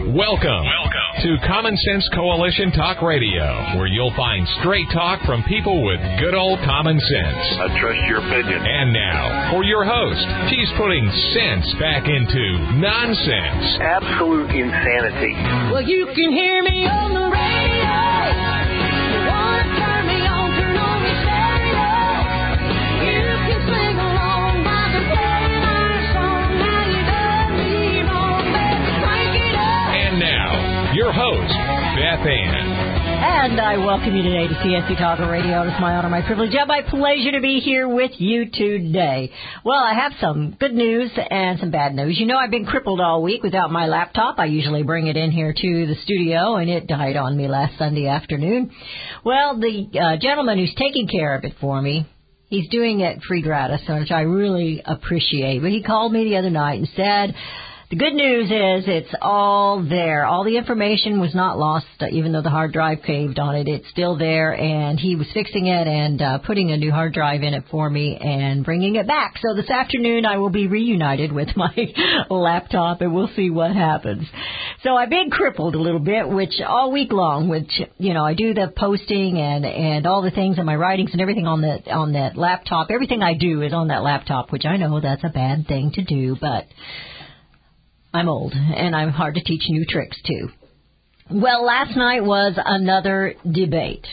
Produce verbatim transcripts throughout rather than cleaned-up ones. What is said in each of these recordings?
Welcome, Welcome to Common Sense Coalition Talk Radio, where you'll find straight talk from people with good old common sense. I trust your opinion. And now, for your host, she's putting sense back into nonsense. Absolute insanity. Well, you can hear me on the radio. You want to turn me on, turn on your stereo. You can sing along while they're playing our song. Now you done me wrong, baby, crank it up. And now, your host, Beth Ann. And I welcome you today to C S C Talk Radio. It's my honor, my privilege, and my pleasure to be here with you today. Well, I have some good news and some bad news. You know, I've been crippled all week without my laptop. I usually bring it in here to the studio, and it died on me last Sunday afternoon. Well, the uh, gentleman who's taking care of it for me, he's doing it free gratis, which I really appreciate. But he called me the other night and said, the good news is it's all there. All the information was not lost, even though the hard drive caved on it. It's still there, and he was fixing it and uh, putting a new hard drive in it for me and bringing it back. So this afternoon I will be reunited with my laptop, and we'll see what happens. So I've been crippled a little bit, which all week long, which, you know, I do the posting and, and all the things and my writings and everything on the on that laptop. Everything I do is on that laptop, which I know that's a bad thing to do, but I'm old, and I'm hard to teach new tricks, too. Well, last night was another debate,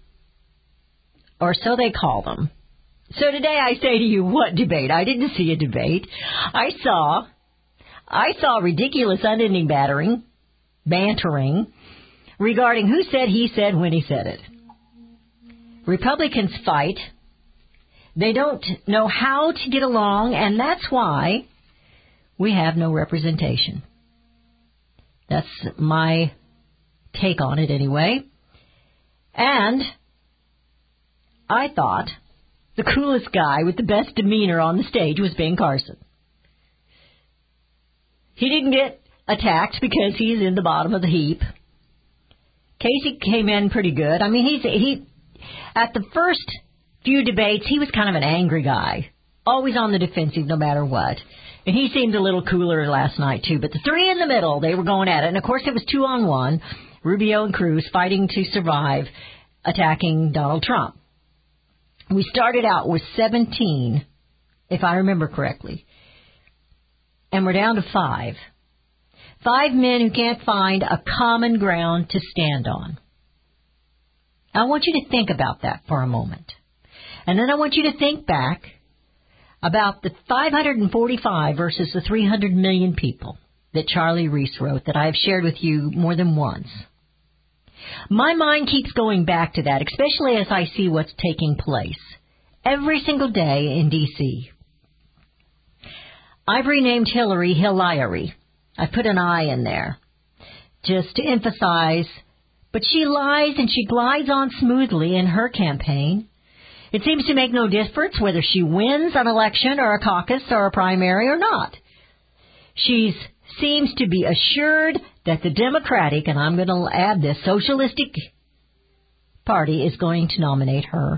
or so they call them. So today I say to you, what debate? I didn't see a debate. I saw, I saw ridiculous unending battering, bantering, regarding who said he said when he said it. Republicans fight. They don't know how to get along, and that's why we have no representation. That's my take on it anyway. And I thought the coolest guy with the best demeanor on the stage was Ben Carson. He didn't get attacked because he's in the bottom of the heap. Casey came in pretty good. I mean, he's he at the first few debates, he was kind of an angry guy, always on the defensive no matter what. And he seemed a little cooler last night, too. But the three in the middle, they were going at it. And, of course, it was two on one, Rubio and Cruz fighting to survive, attacking Donald Trump. We started out with seventeen, if I remember correctly. And we're down to five. Five men who can't find a common ground to stand on. I want you to think about that for a moment. And then I want you to think back about the five hundred forty-five versus the three hundred million people that Charlie Reese wrote that I have shared with you more than once. My mind keeps going back to that, especially as I see what's taking place every single day in D C I've renamed Hillary Hillary. I put an I in there just to emphasize, but she lies and she glides on smoothly in her campaign. It seems to make no difference whether she wins an election or a caucus or a primary or not. She seems to be assured that the Democratic, and I'm going to add this, Socialistic Party is going to nominate her.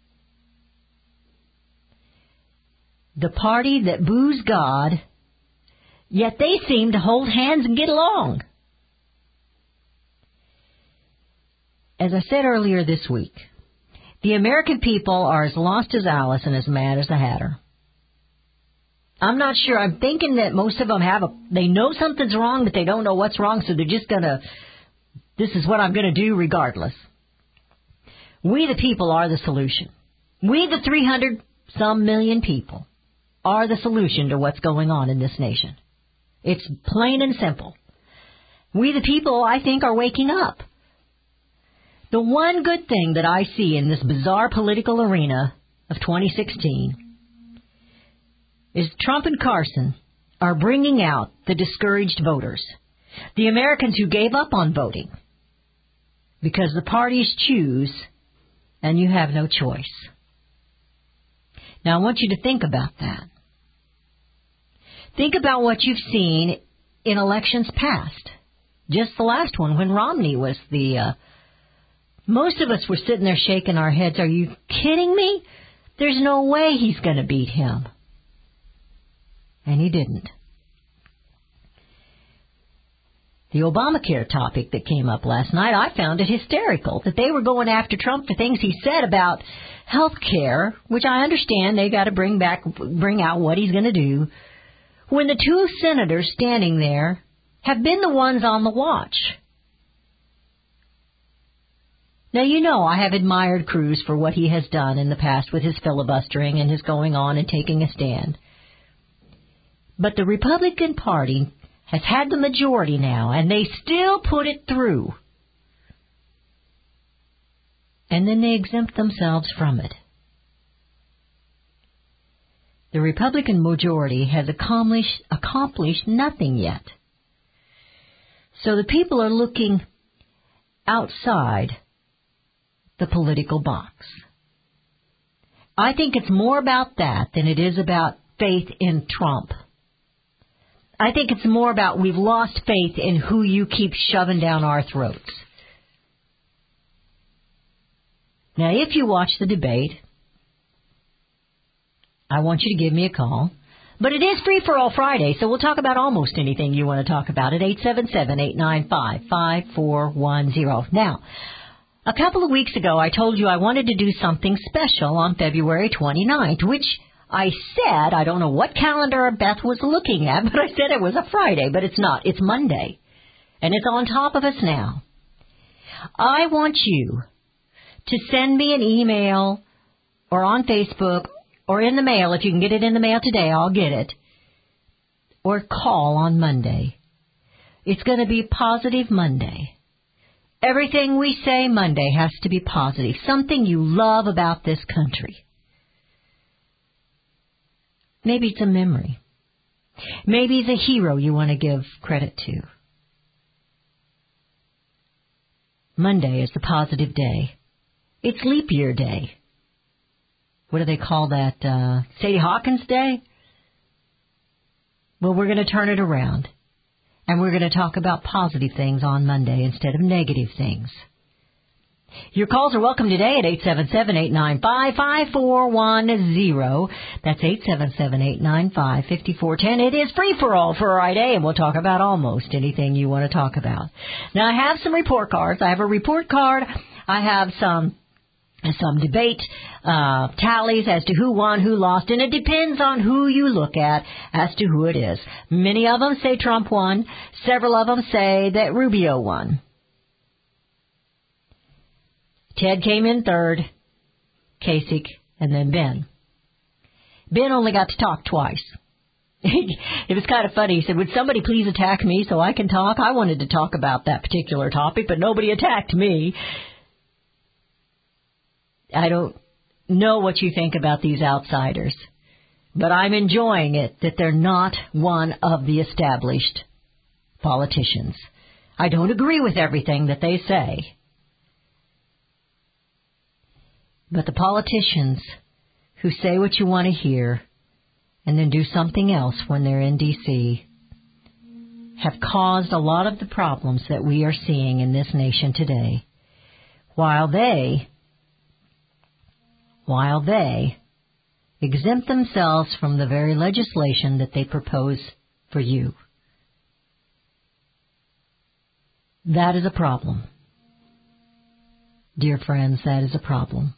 The party that boos God, yet they seem to hold hands and get along. As I said earlier this week, the American people are as lost as Alice and as mad as the Hatter. I'm not sure. I'm thinking that most of them have a, they know something's wrong, but they don't know what's wrong, so they're just going to, this is what I'm going to do regardless. We the people are the solution. We the three hundred some million people are the solution to what's going on in this nation. It's plain and simple. We the people, I think, are waking up. The one good thing that I see in this bizarre political arena of twenty sixteen is Trump and Carson are bringing out the discouraged voters, the Americans who gave up on voting, because the parties choose and you have no choice. Now, I want you to think about that. Think about what you've seen in elections past. Just the last one, when Romney was the... Uh, most of us were sitting there shaking our heads. Are you kidding me? There's no way he's going to beat him. And he didn't. The Obamacare topic that came up last night, I found it hysterical that they were going after Trump for things he said about health care, which I understand they got to bring back, bring out what he's going to do, when the two senators standing there have been the ones on the watch. Now, you know I have admired Cruz for what he has done in the past with his filibustering and his going on and taking a stand. But the Republican Party has had the majority now, and they still put it through. And then they exempt themselves from it. The Republican majority has accomplished, accomplished nothing yet. So the people are looking outside the political box. I think it's more about that than it is about faith in Trump. I think it's more about we've lost faith in who you keep shoving down our throats. Now, if you watch the debate, I want you to give me a call. But it is Free for All Friday, so we'll talk about almost anything you want to talk about at eight seven seven, eight nine five, five four one zero. Now, a couple of weeks ago, I told you I wanted to do something special on February twenty-ninth, which I said, I don't know what calendar Beth was looking at, but I said it was a Friday, but it's not. It's Monday, and it's on top of us now. I want you to send me an email or on Facebook or in the mail. If you can get it in the mail today, I'll get it. Or call on Monday. It's going to be Positive Monday. Everything we say Monday has to be positive. Something you love about this country. Maybe it's a memory. Maybe it's a hero you want to give credit to. Monday is the positive day. It's leap year day. What do they call that? Uh, Sadie Hawkins Day? Well, we're going to turn it around. And we're going to talk about positive things on Monday instead of negative things. Your calls are welcome today at eight seven seven, eight nine five, five four one zero. That's eight seven seven, eight nine five, five four one zero. It is Free for All Friday, and we'll talk about almost anything you want to talk about. Now, I have some report cards. I have a report card. I have some some debate uh, tallies as to who won, who lost, and it depends on who you look at as to who it is. Many of them say Trump won. Several of them say that Rubio won. Ted came in third, Kasich, and then Ben. Ben only got to talk twice. It was kind of funny. He said, would somebody please attack me so I can talk? I wanted to talk about that particular topic, but nobody attacked me. I don't know what you think about these outsiders, but I'm enjoying it that they're not one of the established politicians. I don't agree with everything that they say. But the politicians who say what you want to hear and then do something else when they're in D C have caused a lot of the problems that we are seeing in this nation today, while they, while they exempt themselves from the very legislation that they propose for you. That is a problem. Dear friends, that is a problem.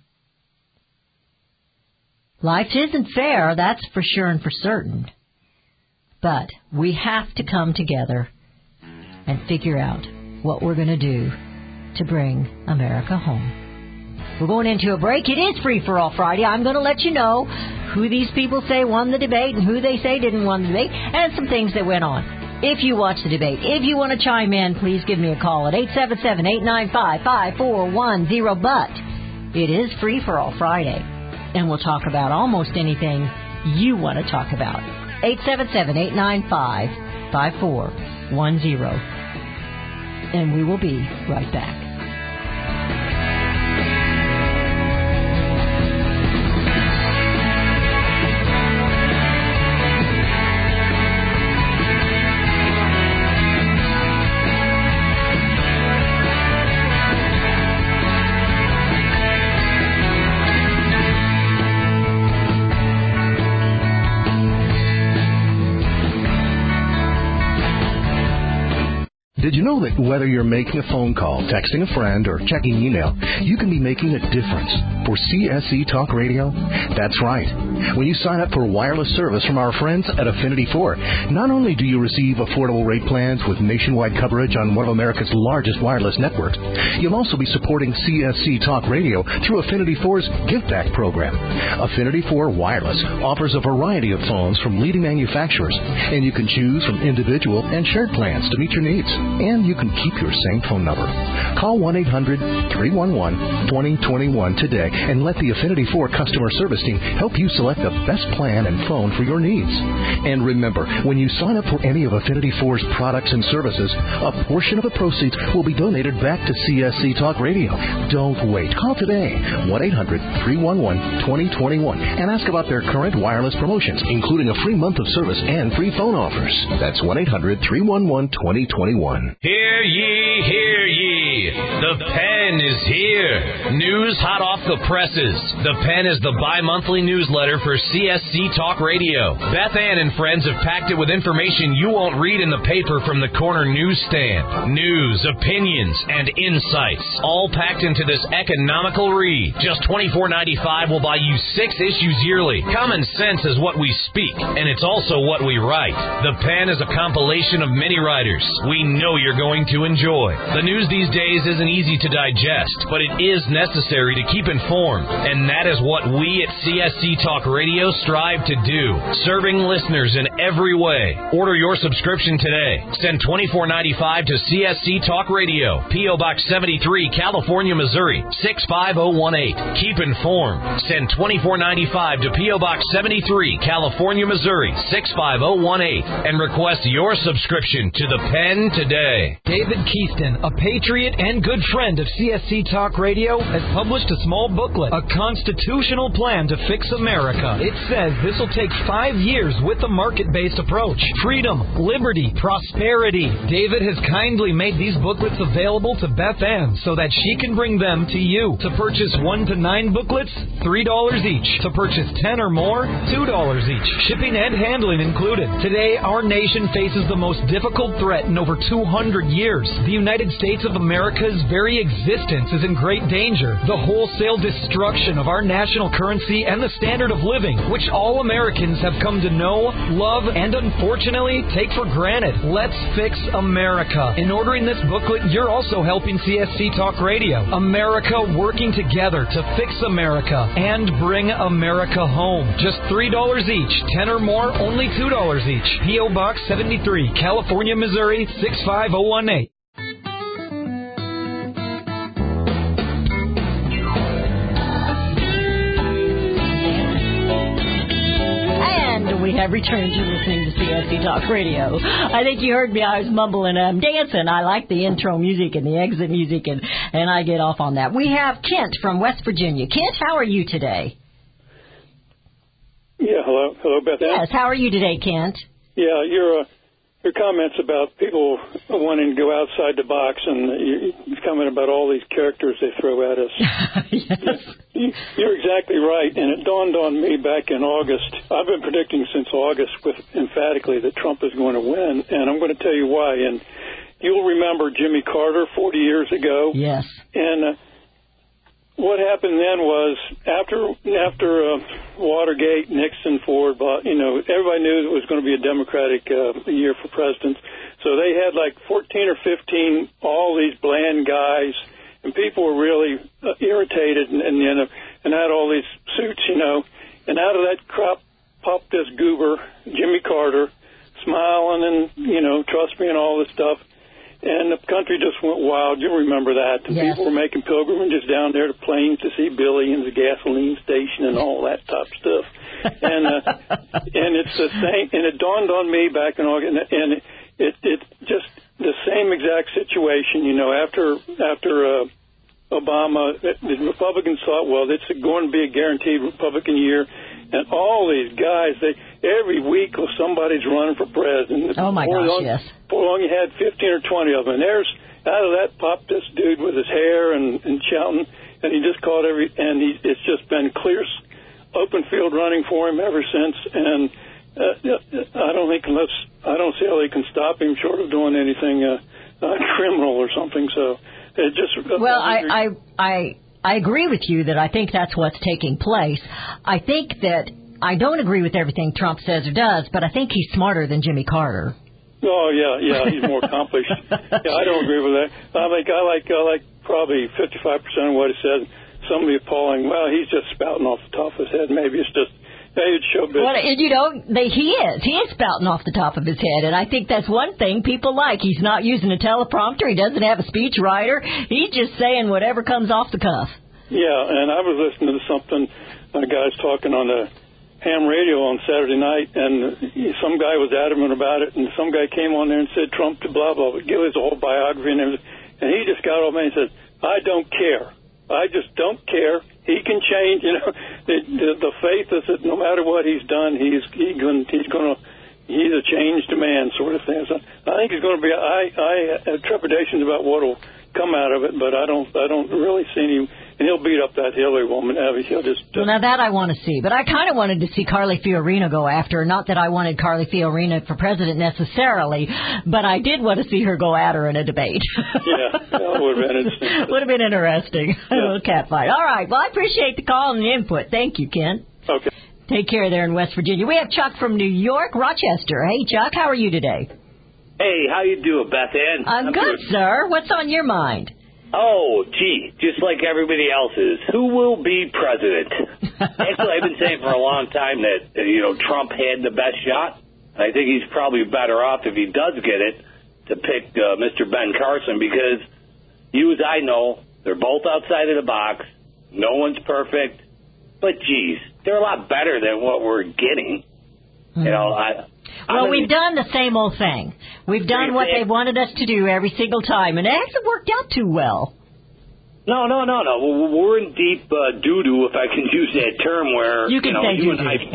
Life isn't fair, that's for sure and for certain. But we have to come together and figure out what we're going to do to bring America home. We're going into a break. It is Free for All Friday. I'm going to let you know who these people say won the debate and who they say didn't win the debate, and some things that went on. If you watch the debate, if you want to chime in, please give me a call at eight seven seven, eight nine five, five four one zero. But it is Free for All Friday. And we'll talk about almost anything you want to talk about. eight seven seven, eight nine five, five four one zero. And we will be right back. Did you know that whether you're making a phone call, texting a friend, or checking email, you can be making a difference for C S C Talk Radio? That's right. When you sign up for wireless service from our friends at Affinity four, not only do you receive affordable rate plans with nationwide coverage on one of America's largest wireless networks, you'll also be supporting C S C Talk Radio through Affinity four's Give Back program. Affinity four Wireless offers a variety of phones from leading manufacturers, and you can choose from individual and shared plans to meet your needs. And you can keep your same phone number. Call one eight hundred three one one two zero two one today and let the Affinity four customer service team help you select the best plan and phone for your needs. And remember, when you sign up for any of Affinity four's products and services, a portion of the proceeds will be donated back to C S C Talk Radio. Don't wait. Call today, one eight hundred three one one two zero two one, and ask about their current wireless promotions, including a free month of service and free phone offers. That's one eight hundred three one one two zero two one. Hear ye, hear ye. The Pen is here. News hot off the presses. The Pen is the bi-monthly newsletter for C S C Talk Radio. Beth Ann and friends have packed it with information you won't read in the paper from the corner newsstand. News, opinions, and insights, all packed into this economical read. Just twenty-four ninety-five will buy you six issues yearly. Common sense is what we speak, and it's also what we write. The Pen is a compilation of many writers we know you're going to enjoy. The news these days isn't easy to digest, but it is necessary to keep informed, and that is what we at C S C Talk Radio strive to do, serving listeners in every way. Order your subscription today. Send twenty-four ninety-five to C S C Talk Radio, P O. Box seventy-three, California, Missouri, six five zero one eight. Keep informed. Send twenty-four ninety-five to P O. Box seventy-three, California, Missouri, six five zero one eight, and request your subscription to the Pen today. David Keaston, a patriot and good friend of C S C Talk Radio, has published a small booklet, A Constitutional Plan to Fix America. It says this will take five years with a market-based approach. Freedom, liberty, prosperity. David has kindly made these booklets available to Beth Ann so that she can bring them to you. To purchase one to nine booklets, three dollars each. To purchase ten or more, two dollars each. Shipping and handling included. Today, our nation faces the most difficult threat in over two hundred years. The United States of America's very existence is in great danger. The wholesale destruction of our national currency and the standard of living, which all Americans have come to know, love, and unfortunately take for granted. Let's fix America. In ordering this booklet, you're also helping C S C Talk Radio. America working together to fix America and bring America home. Just three dollars each. ten or more, only two dollars each. P O. Box seventy-three, California, Missouri, six five zero one eight. We have returned to listening to C S C Talk Radio. I think you heard me. I was mumbling and I'm dancing. I like the intro music and the exit music, and, and I get off on that. We have Kent from West Virginia. Kent, how are you today? Yeah, hello. Hello, Beth Ann. Yes, how are you today, Kent? Yeah, your uh, your comments about people wanting to go outside the box, and your comment about all these characters they throw at us. Yes. You, you're exactly right, and it dawned on me back in August. I've been predicting since August with emphatically that Trump is going to win, and I'm going to tell you why. And you'll remember Jimmy Carter forty years ago. Yes. And uh, what happened then was after after uh, Watergate, Nixon, Ford, you know, everybody knew it was going to be a Democratic uh, year for presidents. So they had like fourteen or fifteen, all these bland guys. And people were really uh, irritated and, and, you know, and had all these suits, you know. And out of that crop popped this goober, Jimmy Carter, smiling and, you know, trust me and all this stuff. And the country just went wild. You remember that. And yes. People were making pilgrimages down there to Plains to see Billy and the gasoline station and all that top stuff. and uh, and it's the same. And it dawned on me back in August, and it, it, it just the same exact situation, you know, after after uh, Obama, the Republicans thought, well, it's going to be a guaranteed Republican year, and all these guys, they every week somebody's running for president. Oh, my gosh, long, yes. For long you had fifteen or twenty of them, and there's, out of that popped this dude with his hair and, and shouting, and he just caught every, and he, it's just been clear open field running for him ever since, and uh, I don't think unless, I don't see how they can stop him short of doing anything uh, a criminal or something. So it just uh, well, I, I I I agree with you that I think that's what's taking place. I think that I don't agree with everything Trump says or does, but I think he's smarter than Jimmy Carter. Oh yeah, yeah, he's more accomplished. Yeah, I don't agree with that. I like I like I like probably fifty-five percent of what he said. Some of the appalling. Well, he's just spouting off the top of his head. Maybe it's just. Hey, it's showbiz. Well, and you know, they, he is. He is spouting off the top of his head, and I think that's one thing people like. He's not using a teleprompter. He doesn't have a speech writer. He's just saying whatever comes off the cuff. Yeah, and I was listening to something, a guy's talking on the ham radio on Saturday night, and some guy was adamant about it, and some guy came on there and said Trump to blah, blah, blah, give his whole biography and everything, and he just got all mad and said, I don't care. I just don't care. He can change, you know. The, the, the faith is that no matter what he's done, he's he going he's going to he's a changed man, sort of thing. So I think he's going to be. I I have trepidations about what will come out of it, but I don't I don't really see any. And he'll beat up that Hillary woman. He'll just. Uh, well, now that I want to see, but I kind of wanted to see Carly Fiorina go after her. Not that I wanted Carly Fiorina for president necessarily, but I did want to see her go at her in a debate. Yeah, that would have been interesting. Would have been interesting. Yeah. A little cat fight. All right. Well, I appreciate the call and the input. Thank you, Ken. Okay. Take care there in West Virginia. We have Chuck from New York, Rochester. Hey, Chuck, how are you today? Hey, how you doing, Beth Ann? I'm, I'm good, good, sir. What's on your mind? Oh, gee, just like everybody else's, who will be president? Actually, I've been saying for a long time that, uh, you know, Trump had the best shot. I think he's probably better off if he does get it to pick uh, Mister Ben Carson because you as I know, they're both outside of the box. No one's perfect. But, geez, they're a lot better than what we're getting. Mm-hmm. You know, I... Well, we've done the same old thing. We've done what they wanted us to do every single time, and it hasn't worked out too well. No, no, no, no. We're in deep uh, doo-doo, if I can use that term, where you can you know, say you and I.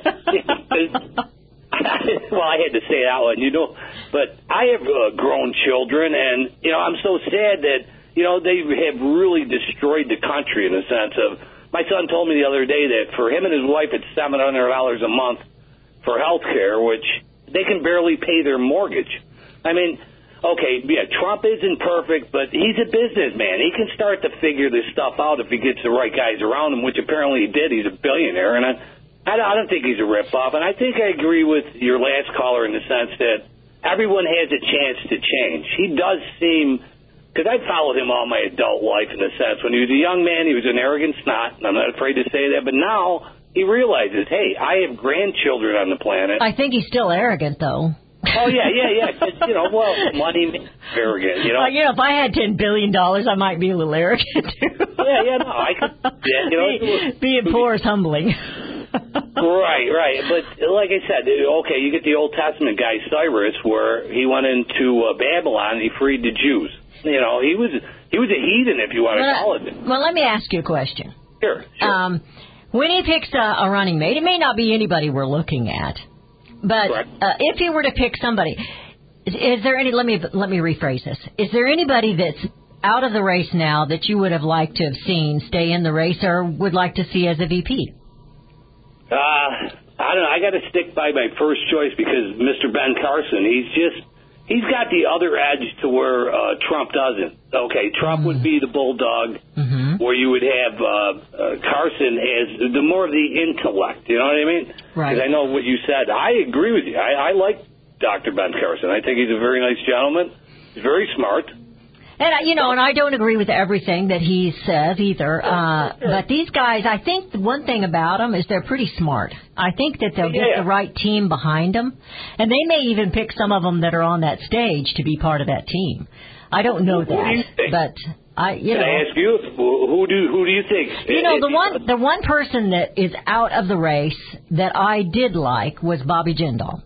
Well, I had to say that one, you know. But I have uh, grown children, and you know, I'm so sad that you know they have really destroyed the country in the sense of. My son told me the other day that for him and his wife, it's seven hundred dollars a month. For health care, which they can barely pay their mortgage. I mean, okay, yeah, Trump isn't perfect, but he's a businessman. He can start to figure this stuff out if he gets the right guys around him, which apparently he did. He's a billionaire, and I, I don't think he's a ripoff. And I think I agree with your last caller in the sense that everyone has a chance to change. He does seem, because I've followed him all my adult life in a sense. When he was a young man, he was an arrogant snot, and I'm not afraid to say that, but now he realizes, hey, I have grandchildren on the planet. I think he's still arrogant, though. Oh, yeah, yeah, yeah. Just, you know, well, money makes arrogant, you know. Well, you know, if I had ten billion dollars, I might be a little arrogant, too. Yeah, yeah, no, I could, yeah, you know. Be, being poor is humbling. Right, right. But like I said, okay, you get the Old Testament guy, Cyrus, where he went into uh, Babylon and he freed the Jews. You know, he was he was a heathen, if you want to well, call it. Well, let me ask you a question. Sure, sure. Um, When he picks a, a running mate, it may not be anybody we're looking at, but uh, if he were to pick somebody, is, is there any? Let me let me rephrase this. Is there anybody that's out of the race now that you would have liked to have seen stay in the race, or would like to see as a V P? Uh, I don't know. I got to stick by my first choice because Mister Ben Carson, he's just. He's got the other edge to where uh, Trump doesn't. Okay, Trump mm. would be the bulldog, mm-hmm. where you would have uh, uh, Carson as the more of the intellect. You know what I mean? Right. Because I know what you said. I agree with you. I, I like Doctor Ben Carson. I think he's a very nice gentleman. He's very smart. And, you know, and I don't agree with everything that he says either. Uh, but these guys, I think one thing about them is they're pretty smart. I think that they'll get yeah. the right team behind them. And they may even pick some of them that are on that stage to be part of that team. I don't know who, that. Who do you think? But, I, you Can know. I ask you, who do, who do you think? You know, the one, the one person that is out of the race that I did like was Bobby Jindal.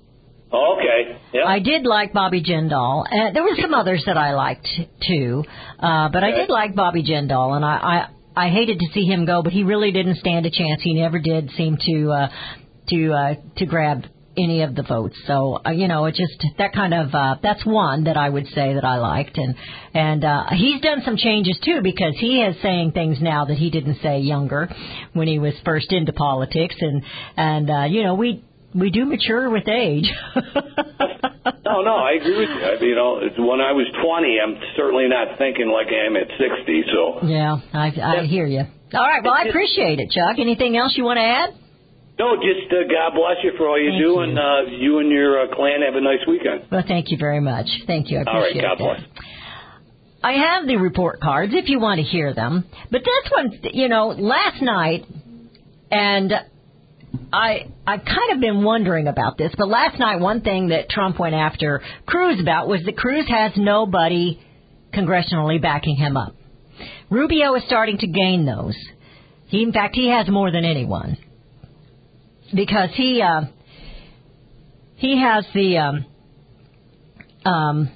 Okay. Yep. I did like Bobby Jindal, and there were some others that I liked too, uh, but okay. I did like Bobby Jindal, and I, I I hated to see him go, but he really didn't stand a chance. He never did seem to uh, to uh, to grab any of the votes. So uh, you know, it just that kind of uh, that's one that I would say that I liked, and and uh, he's done some changes too because he is saying things now that he didn't say younger when he was first into politics, and and uh, you know we. We do mature with age. No, no, I agree with you. I, you know, when I was twenty, I'm certainly not thinking like I am at sixty. So yeah, I, I hear you. All right, well, I appreciate it, Chuck. Anything else you want to add? No, just uh, God bless you for all you thank do, you. and uh, you and your uh, clan have a nice weekend. Well, thank you very much. Thank you. I appreciate all right, God that. bless. I have the report cards if you want to hear them. But that's one, you know, last night, and I I've kind of been wondering about this, but last night one thing that Trump went after Cruz about was that Cruz has nobody congressionally backing him up. Rubio is starting to gain those. He, in fact, he has more than anyone. Because he uh, he has the um, um,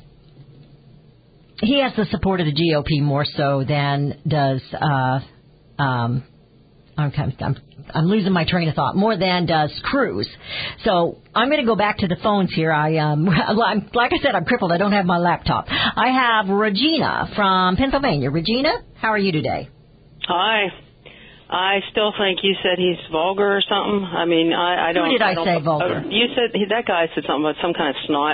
he has the support of the G O P more so than does uh, um, I'm, I'm I'm losing my train of thought more than does Cruz. So I'm going to go back to the phones here. I um, like I said, I'm crippled. I don't have my laptop. I have Regina from Pennsylvania. Regina, how are you today? Hi. I still think you said he's vulgar or something. I mean, I, I don't. Who did I, I don't, say vulgar? Uh, you said he, that guy said something about some kind of snot.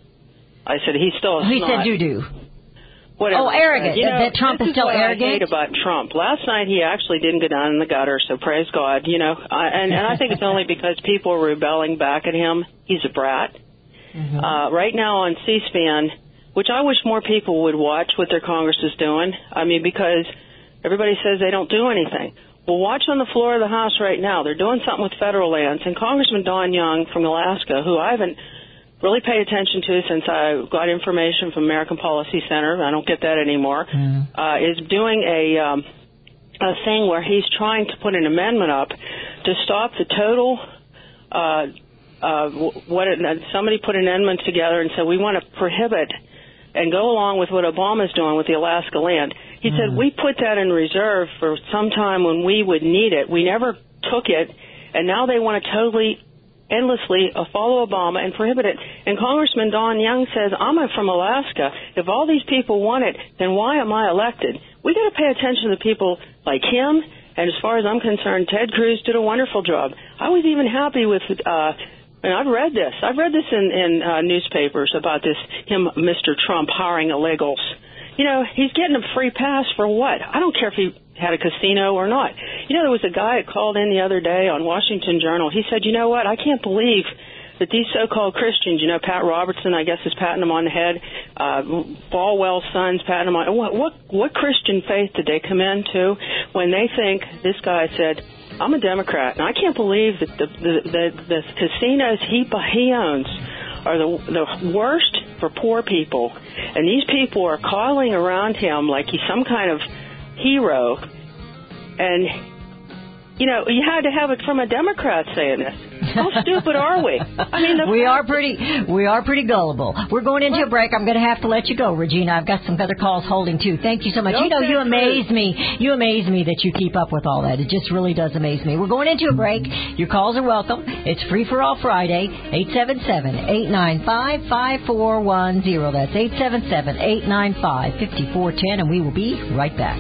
I said he's still a he snot. He said doo doo. Whatever. Oh, arrogant. You know, that Trump this is still is what arrogant. I hate about Trump. Last night he actually didn't go down in the gutter, so praise God. You know, I, and, and I think it's only because people are rebelling back at him. He's a brat. Mm-hmm. Uh, right now on C-SPAN, which I wish more people would watch what their Congress is doing. I mean, because everybody says they don't do anything. Well, watch on the floor of the House right now. They're doing something with federal lands. And Congressman Don Young from Alaska, who I haven't really paid attention to since I got information from American Policy Center, I don't get that anymore, mm. uh, is doing a, um, a thing where he's trying to put an amendment up to stop the total, uh, uh, what it, somebody put an amendment together and said we want to prohibit and go along with what Obama's doing with the Alaska land. He mm. said, we put that in reserve for some time when we would need it. We never took it, and now they want to totally, endlessly uh, follow Obama and prohibit it. And Congressman Don Young says, I'm from Alaska. If all these people want it, then why am I elected? We got to pay attention to people like him, and as far as I'm concerned, Ted Cruz did a wonderful job. I was even happy with... Uh, And I've read this. I've read this in, in uh, newspapers about this, him, Mister Trump, hiring illegals. You know, he's getting a free pass for what? I don't care if he had a casino or not. You know, there was a guy that called in the other day on Washington Journal. He said, you know what, I can't believe that these so-called Christians, you know, Pat Robertson, I guess, is patting them on the head. Uh, Falwell's sons patting them on. What, what, what Christian faith did they come into when they think, this guy said, I'm a Democrat, and I can't believe that the the, the, the casinos he he owns are the the worst for poor people, and these people are coddling around him like he's some kind of hero. And you know, you had to have it from a Democrat saying this. How stupid are we? I mean, the we are pretty we are pretty gullible. We're going into a break. I'm going to have to let you go, Regina. I've got some other calls holding too. Thank you so much. Okay, you know, you amaze please. me. You amaze me that you keep up with all that. It just really does amaze me. We're going into a break. Your calls are welcome. It's Free for All Friday. eight seven seven, eight nine five, five four one zero. That's eight seven seven, eight nine five, five four one zero, and we will be right back.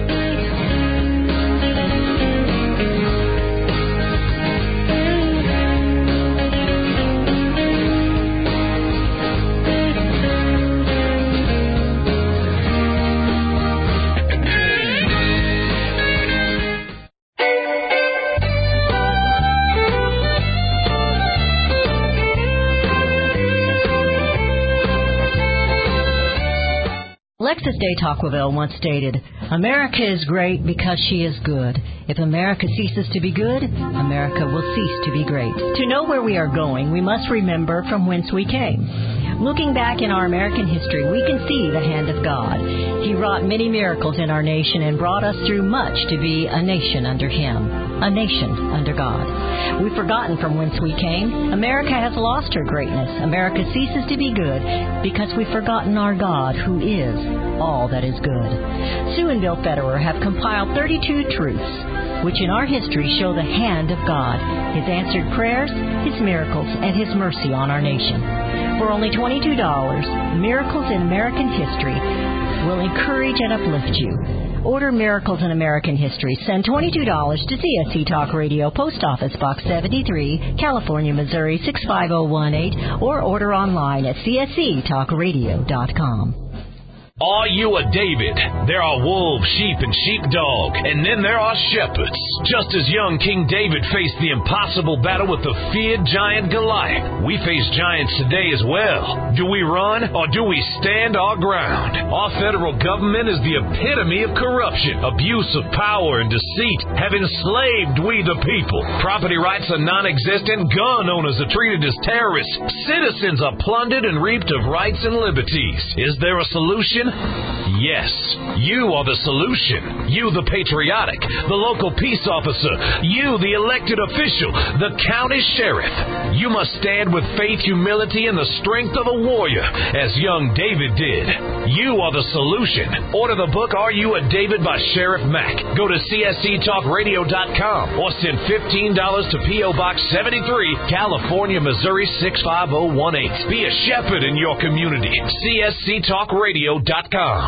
Alexis de Tocqueville once stated, America is great because she is good. If America ceases to be good, America will cease to be great. To know where we are going, we must remember from whence we came. Looking back in our American history, we can see the hand of God. He wrought many miracles in our nation and brought us through much to be a nation under Him, a nation under God. We've forgotten from whence we came. America has lost her greatness. America ceases to be good because we've forgotten our God, who is all that is good. Sue and Bill Federer have compiled thirty-two truths which in our history show the hand of God, His answered prayers, His miracles, and His mercy on our nation. For only twenty-two dollars, Miracles in American History will encourage and uplift you. Order Miracles in American History. Send twenty-two dollars to C S C Talk Radio, Post Office Box seventy-three, California, Missouri six five zero one eight, or order online at C S C talk radio dot com. Are you a David? There are wolves, sheep, and sheepdog, and then there are shepherds. Just as young King David faced the impossible battle with the feared giant Goliath, we face giants today as well. Do we run, or do we stand our ground? Our federal government is the epitome of corruption, abuse of power, and deceit have enslaved we the people. Property rights are non-existent, gun owners are treated as terrorists, citizens are plundered and reaped of rights and liberties. Is there a solution? Yes, you are the solution. You, the patriotic, the local peace officer, you, the elected official, the county sheriff. You must stand with faith, humility, and the strength of a warrior, as young David did. You are the solution. Order the book, Are You a David by Sheriff Mack. Go to C S C talk radio dot com or send fifteen dollars to P O Box seventy-three, California, Missouri six five zero one eight. Be a shepherd in your community. C S C talk radio dot com.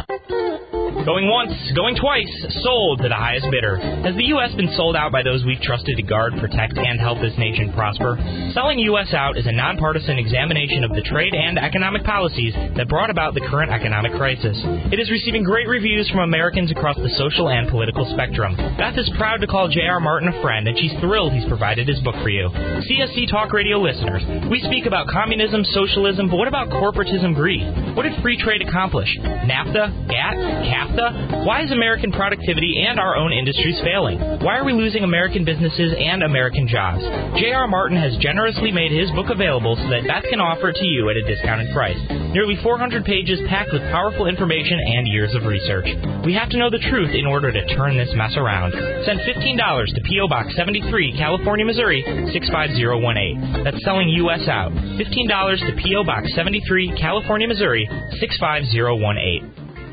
Going once, going twice, sold to the highest bidder. Has the U S been sold out by those we've trusted to guard, protect, and help this nation prosper? Selling U S out is a nonpartisan examination of the trade and economic policies that brought about the current economic crisis. It is receiving great reviews from Americans across the social and political spectrum. Beth is proud to call J R. Martin a friend, and she's thrilled he's provided his book for you. C S C Talk Radio listeners, we speak about communism, socialism, but what about corporatism greed? What did free trade accomplish? NAFTA? GATT? CAFTA? Why is American productivity and our own industries failing? Why are we losing American businesses and American jobs? J R. Martin has generously made his book available so that Beth can offer it to you at a discounted price. Nearly four hundred pages packed with powerful information and years of research. We have to know the truth in order to turn this mess around. Send fifteen dollars to P O Box seventy-three, California, Missouri six five zero one eight. That's selling U S out. fifteen dollars to P O Box seventy-three, California, Missouri six five zero one eight.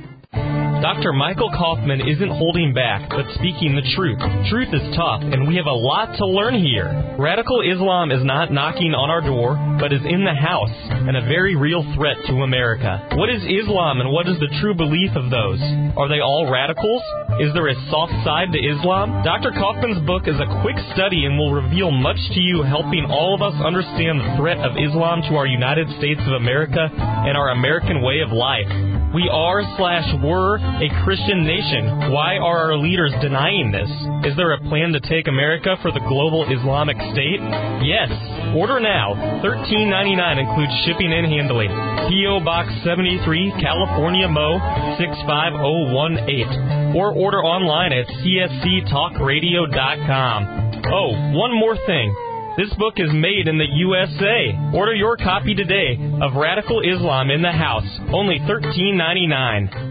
Doctor Michael Kaufman isn't holding back, but speaking the truth. Truth is tough, and we have a lot to learn here. Radical Islam is not knocking on our door, but is in the house, and a very real threat to America. What is Islam, and what is the true belief of those? Are they all radicals? Is there a soft side to Islam? Doctor Kaufman's book is a quick study and will reveal much to you, helping all of us understand the threat of Islam to our United States of America and our American way of life. We are slash were a Christian nation. Why are our leaders denying this? Is there a plan to take America for the global Islamic State? Yes. Order now. thirteen ninety-nine includes shipping and handling. P O Box seventy-three, California, Mo six five zero one eight. Or order online at C S C talk radio dot com. Oh, one more thing. This book is made in the U S A. Order your copy today of Radical Islam in the House. Only thirteen ninety-nine.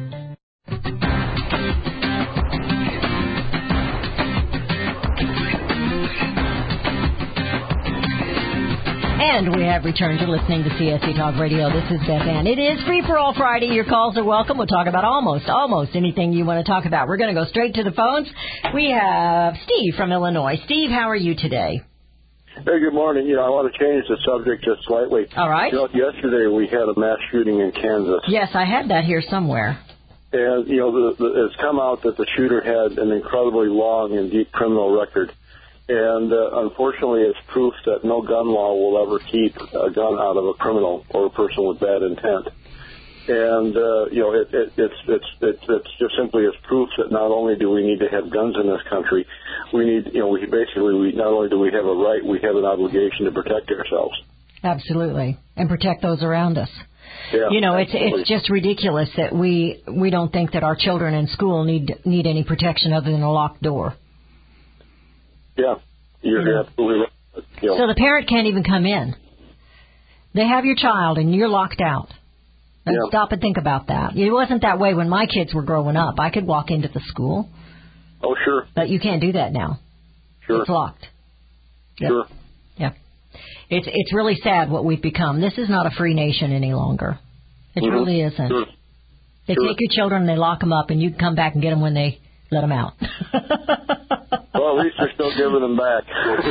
And we have returned to listening to C S C Talk Radio. This is Beth Ann. It is Free for All Friday. Your calls are welcome. We'll talk about almost, almost anything you want to talk about. We're going to go straight to the phones. We have Steve from Illinois. Steve, how are you today? Hey, good morning. You know, I want to change the subject just slightly. All right. You know, yesterday we had a mass shooting in Kansas. Yes, I had that here somewhere. And, you know, the, the, it's come out that the shooter had an incredibly long and deep criminal record. And, uh, unfortunately, it's proof that no gun law will ever keep a gun out of a criminal or a person with bad intent. And, uh, you know, it, it, it's, it's, it's, it's just simply as proof that not only do we need to have guns in this country, we need, you know, we basically, we not only do we have a right, we have an obligation to protect ourselves. Absolutely. And protect those around us. Yeah, you know, absolutely. it's it's just ridiculous that we we don't think that our children in school need need any protection other than a locked door. Yeah, you're you know? absolutely right. You know. So the parent can't even come in. They have your child and you're locked out. And yeah. Stop and think about that. It wasn't that way when my kids were growing up. I could walk into the school. Oh, sure. But you can't do that now. Sure. It's locked. Yep. Sure. Yeah. It's it's really sad what we've become. This is not a free nation any longer. It mm-hmm. really isn't. Sure. They sure. take your children and they lock them up, and you can come back and get them when they let them out. Well, at least they're still giving them back.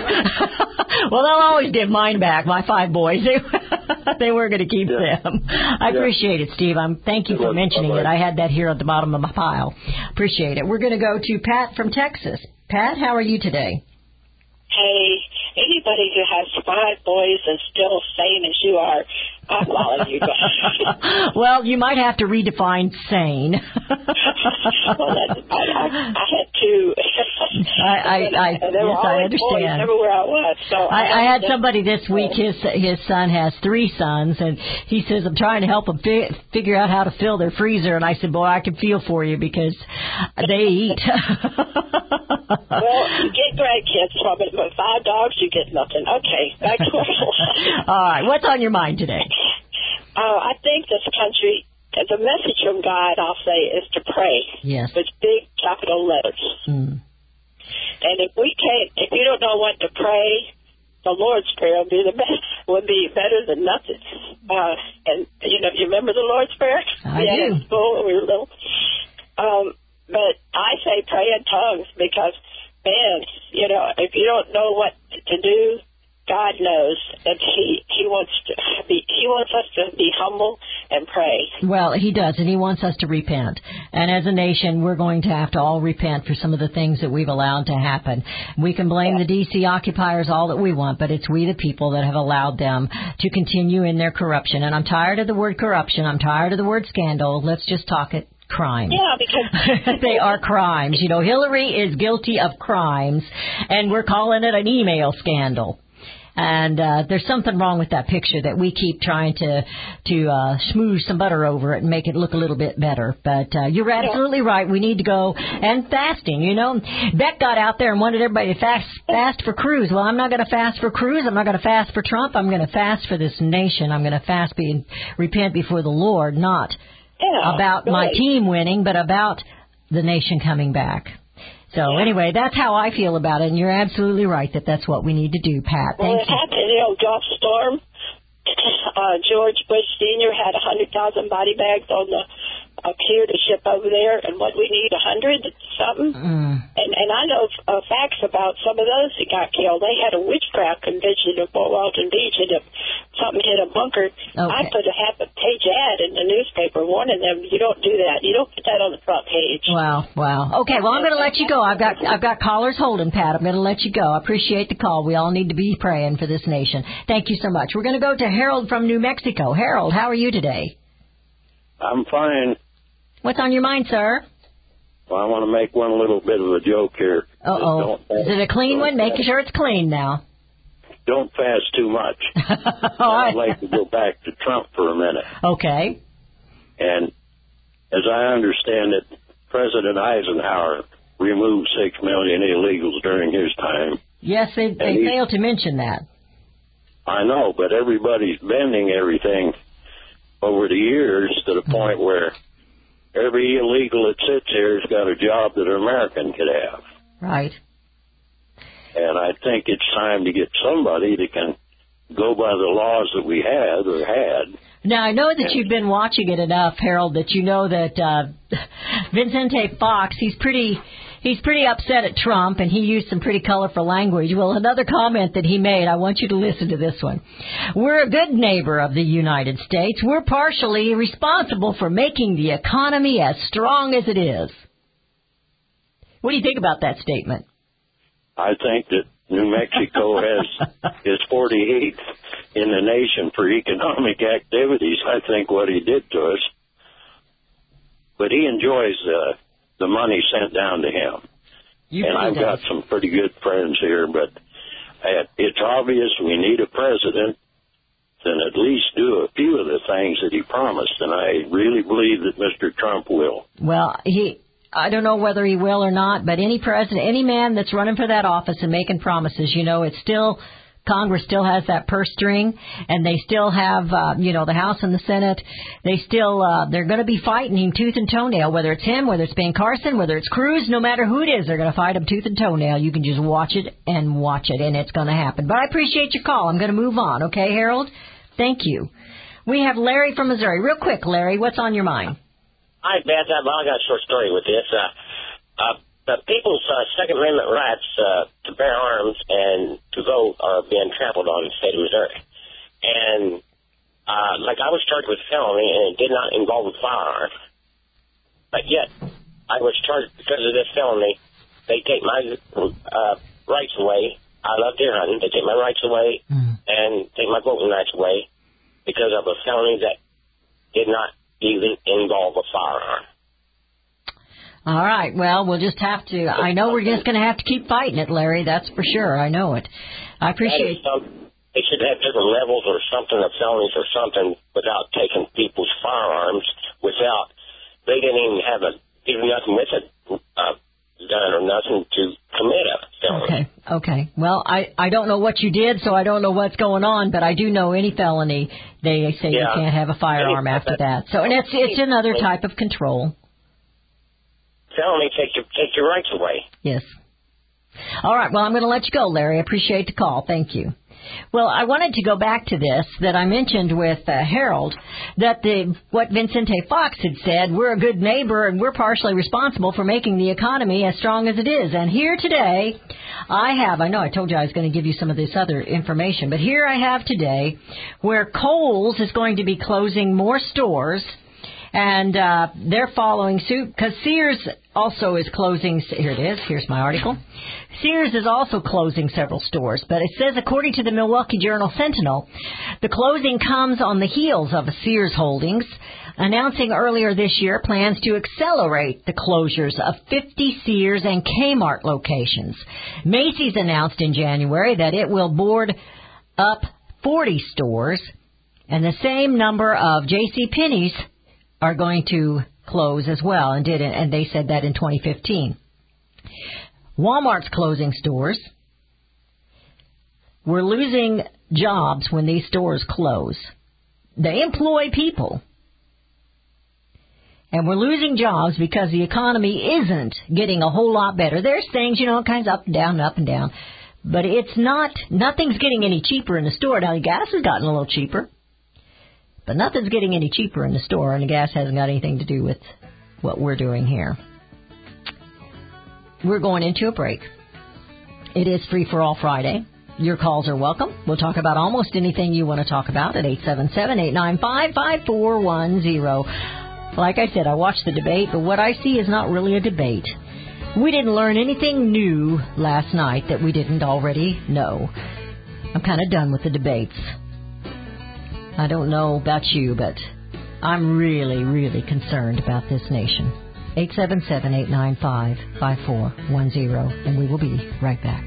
Well, they'll always give mine back, my five boys. They, they were going to keep Yeah. them. I Yeah. appreciate it, Steve. I'm, thank you for You're welcome. mentioning it. Bye-bye. I had that here at the bottom of my pile. Appreciate it. We're going to go to Pat from Texas. Pat, how are you today? Hey, anybody who has five boys is still sane as you are, I'm calling you guys. Well, you might have to redefine sane. Well, that, I, I, I had two. I, I, I, and they were yes, I always boys understand. everywhere I was. So I, I had don't- somebody this week. His his son has three sons, and he says I'm trying to help them fi- figure out how to fill their freezer. And I said, "Boy, I can feel for you because they eat." Well, you get grandkids from it, but five dogs, you get nothing. Okay, back to our All right, what's on your mind today? Uh, I think this country, the message from God, I'll say, is to pray. Yes. With big capital letters. Mm. And if we can't, if you don't know what to pray, the Lord's Prayer would be the best, would be better than nothing. Uh, and you know, you remember the Lord's Prayer? I we had do. it in school when we were little. Um, but I say pray in tongues because, man, you know, if you don't know what to do, God knows, and He He wants to be He wants us to be humble and pray. Well, he does, and he wants us to repent. And as a nation, we're going to have to all repent for some of the things that we've allowed to happen. We can blame the D C occupiers all that we want, but it's we the people that have allowed them to continue in their corruption. And I'm tired of the word corruption. I'm tired of the word scandal. Let's just talk it. Crime. Yeah, because they are crimes. You know, Hillary is guilty of crimes, and we're calling it an email scandal. And uh, there's something wrong with that picture that we keep trying to to uh, smooth some butter over it and make it look a little bit better. But uh, you're absolutely right. We need to go and fasting. You know, Beck got out there and wanted everybody to fast fast for Cruz. Well, I'm not going to fast for Cruz. I'm not going to fast for Trump. I'm going to fast for this nation. I'm going to fast be repent before the Lord, not yeah, about really. my team winning, but about the nation coming back. So anyway, that's how I feel about it, and you're absolutely right that that's what we need to do, Pat. Well, Thank it you. happened, you know, Gulf Storm. Uh, George Bush Senior had one hundred thousand body bags on the uh, pier to ship over there, and what we need, one hundred something. Mm. And and I know uh, facts about some of those that got killed. They had a witchcraft convention in Fort Walton Beach, and if something hit a bunker, I put a half a page ad in the newspaper warning them, you don't do that. You don't put that on the front page. Wow, wow. Okay, well, I'm going to let you go. I've got I've got callers holding, Pat. I'm going to let you go. I appreciate the call. We all need to be praying for this nation. Thank you so much. We're going to go to Harold from New Mexico. Harold, how are you today? I'm fine. What's on your mind, sir? Well, I want to make one little bit of a joke here. Uh-oh. Is it a clean one? Make sure it's clean now. Don't fast too much. I'd like to go back to Trump for a minute. Okay. And as I understand it, President Eisenhower removed six million illegals during his time. Yes, they, they he- failed to mention that. I know, but everybody's bending everything over the years to the point where every illegal that sits here has got a job that an American could have. Right. And I think it's time to get somebody that can go by the laws that we had or had. Now, I know that you've been watching it enough, Harold, that you know that uh, Vincente Fox, he's pretty he's pretty upset at Trump, and he used some pretty colorful language. Well, another comment that he made, I want you to listen to this one. We're a good neighbor of the United States. We're partially responsible for making the economy as strong as it is. What do you think about that statement? I think that New Mexico has is forty-eighth in the nation for economic activities. I think what he did to us, but he enjoys uh, the money sent down to him. You and I've got some pretty good friends here, but uh, it's obvious we need a president that at least do a few of the things that he promised, and I really believe that Mister Trump will. Well, he, I don't know whether he will or not, but any president, any man that's running for that office and making promises, you know, it's still, Congress still has that purse string, and they still have, uh, you know, the House and the Senate. They still, uh, they're going to be fighting him tooth and toenail, whether it's him, whether it's Ben Carson, whether it's Cruz, no matter who it is, they're going to fight him tooth and toenail. You can just watch it and watch it, and it's going to happen. But I appreciate your call. I'm going to move on. Okay, Harold? Thank you. We have Larry from Missouri. Real quick, Larry, what's on your mind? Hi, Beth. I've I got a short story with this. Uh, uh, the people's uh, Second Amendment rights uh, to bear arms and to vote are being trampled on in the state of Missouri. And, uh, like, I was charged with felony, and it did not involve a firearm. But yet, I was charged because of this felony. They take my uh, rights away. I love deer hunting. They take my rights away mm. and take my voting rights away because of a felony that did not even involve a firearm. All right. Well, we'll just have to. I know we're just going to have to keep fighting it, Larry. That's for sure. I know it. I appreciate. Some, they should have different levels or something of felonies or something without taking people's firearms. Without they didn't even have a do nothing with a uh, gun or nothing to commit a felony. Okay. Okay. Well, I I don't know what you did, so I don't know what's going on. But I do know any felony they say yeah. you can't have a firearm any, after that. So and it's it's another type of control. Felony, take your take your rights away. Yes. All right. Well, I'm going to let you go, Larry. I appreciate the call. Thank you. Well, I wanted to go back to this that I mentioned with uh, Harold, that the what Vicente Fox had said, we're a good neighbor and we're partially responsible for making the economy as strong as it is. And here today, I have, I know I told you I was going to give you some of this other information, but here I have today where Kohl's is going to be closing more stores. And uh, they're following suit because Sears also is closing. Here it is. Here's my article. Sears is also closing several stores. But it says, according to the Milwaukee Journal Sentinel, the closing comes on the heels of Sears Holdings announcing earlier this year plans to accelerate the closures of fifty Sears and Kmart locations. Macy's announced in January that it will board up forty stores, and the same number of JCPenney's are going to close as well, and did, and they said that in twenty fifteen. Walmart's closing stores. We're losing jobs when these stores close. They employ people. And we're losing jobs because the economy isn't getting a whole lot better. There's things, you know, kinds of up and down, up and down. But it's not, nothing's getting any cheaper in the store. Now, the gas has gotten a little cheaper. But nothing's getting any cheaper in the store, and the gas hasn't got anything to do with what we're doing here. We're going into a break. It is Free for All Friday. Your calls are welcome. We'll talk about almost anything you want to talk about at eight seven seven, eight nine five, five four one zero. Like I said, I watched the debate, but what I see is not really a debate. We didn't learn anything new last night that we didn't already know. I'm kind of done with the debates. I don't know about you, but I'm really, really concerned about this nation. eight seven seven, eight nine five, five four one zero, and we will be right back.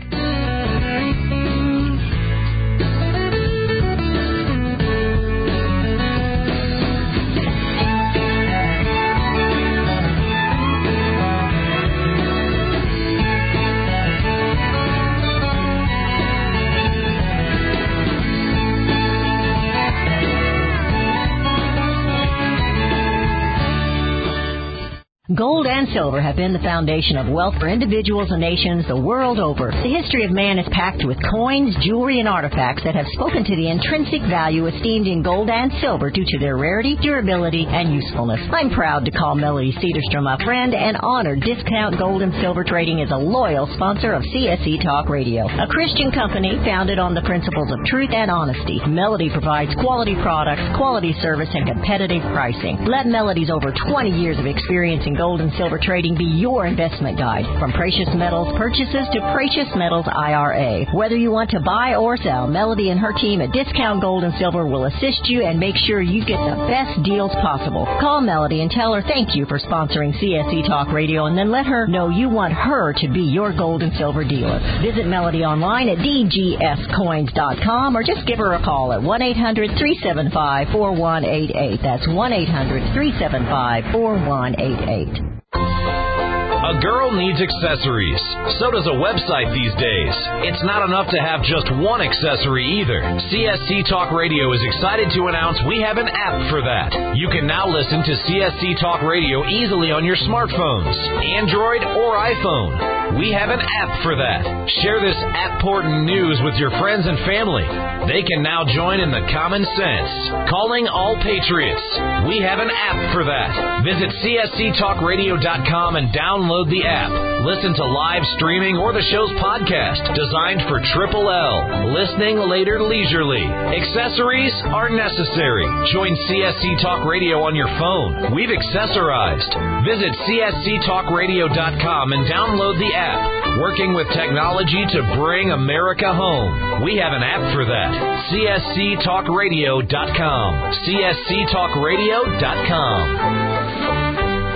Gold and silver have been the foundation of wealth for individuals and nations the world over. The history of man is packed with coins, jewelry, and artifacts that have spoken to the intrinsic value esteemed in gold and silver due to their rarity, durability, and usefulness. I'm proud to call Melody Cedarstrom a friend and honored Discount Gold and Silver Trading is a loyal sponsor of C S C Talk Radio, a Christian company founded on the principles of truth and honesty. Melody provides quality products, quality service, and competitive pricing. Let Melody's over twenty years of experience in gold and silver trading be your investment guide. From precious metals purchases to precious metals I R A. Whether you want to buy or sell, Melody and her team at Discount Gold and Silver will assist you and make sure you get the best deals possible. Call Melody and tell her thank you for sponsoring C S C Talk Radio, and then let her know you want her to be your gold and silver dealer. Visit Melody online at d g s coins dot com or just give her a call at one eight hundred, three seven five, four one eight eight. That's one eight hundred, three seven five, four one eight eight. A girl needs accessories. So does a website these days. It's not enough to have just one accessory either. C S C Talk Radio is excited to announce we have an app for that. You can now listen to C S C Talk Radio easily on your smartphones, Android or iPhone. We have an app for that. Share this important news with your friends and family. They can now join in the common sense. Calling all patriots. We have an app for that. Visit C S C talk radio dot com and download download the app. Listen to live streaming or the show's podcast designed for Triple L. Listening later leisurely. Accessories are necessary. Join C S C Talk Radio on your phone. We've accessorized. Visit C S C talk radio dot com and download the app. Working with technology to bring America home. We have an app for that. C S C talk radio dot com. C S C talk radio dot com.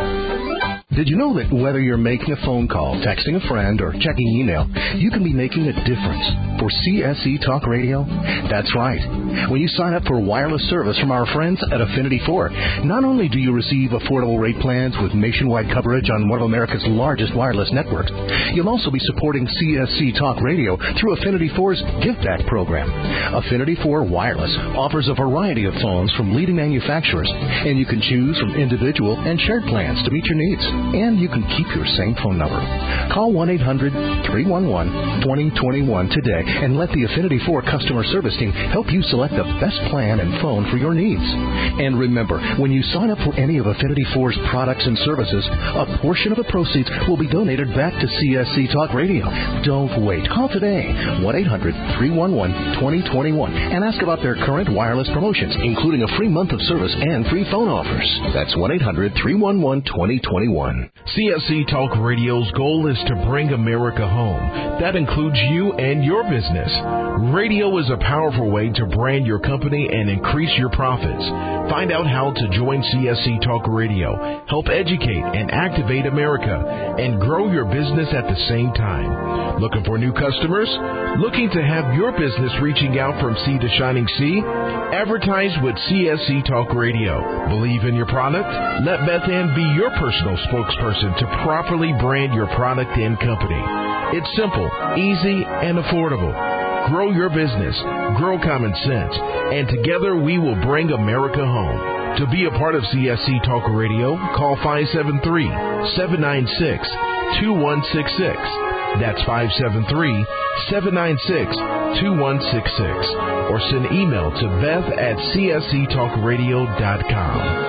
Did you know that whether you're making a phone call, texting a friend, or checking email, you can be making a difference for C S C Talk Radio? That's right. When you sign up for wireless service from our friends at Affinity four, not only do you receive affordable rate plans with nationwide coverage on one of America's largest wireless networks, you'll also be supporting C S C Talk Radio through Affinity four's Give Back program. Affinity four Wireless offers a variety of phones from leading manufacturers, and you can choose from individual and shared plans to meet your needs. And you can keep your same phone number. Call one eight hundred three one one two zero two one today and let the Affinity four customer service team help you select the best plan and phone for your needs. And remember, when you sign up for any of Affinity four's products and services, a portion of the proceeds will be donated back to C S C Talk Radio. Don't wait. Call today, one eight hundred three one one two zero two one, and ask about their current wireless promotions, including a free month of service and free phone offers. That's one eight hundred three one one two zero two one. C S C Talk Radio's goal is to bring America home. That includes you and your business. Radio is a powerful way to brand your company and increase your profits. Find out how to join C S C Talk Radio, help educate and activate America, and grow your business at the same time. Looking for new customers? Looking to have your business reaching out from sea to shining sea? Advertise with C S C Talk Radio. Believe in your product? Let Beth Ann be your personal spokesperson to properly brand your product and company. It's simple, easy, and affordable. Grow your business, grow common sense, and together we will bring America home. To be a part of C S C Talk Radio, call five seven three, seven nine six, two one six six. That's five seven three, seven nine six, two one six six. Or send email to beth at c s c talk radio dot com.